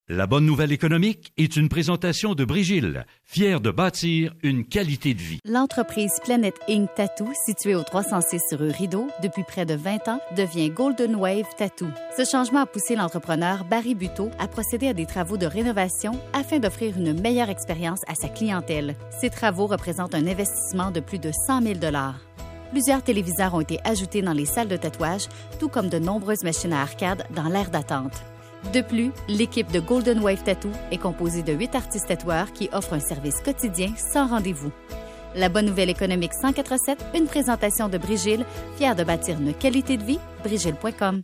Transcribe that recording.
La bonne nouvelle économique est une présentation de Brigil, fière de bâtir une qualité de vie. L'entreprise Planet Ink Tattoo, située au 306 rue Rideau depuis près de 20 ans, devient Golden Wave Tattoo. Ce changement a poussé l'entrepreneur Barry Buteau à procéder à des travaux de rénovation afin d'offrir une meilleure expérience à sa clientèle. Ces travaux représentent un investissement de plus de 100 000 $. Plusieurs téléviseurs ont été ajoutés dans les salles de tatouage, tout comme de nombreuses machines à arcade dans l'aire d'attente. De plus, l'équipe de Golden Wave Tattoo est composée de 8 artistes tatoueurs qui offrent un service quotidien sans rendez-vous. La bonne nouvelle économique 104.7, une présentation de Brigil, fière de bâtir une qualité de vie, brigil.com.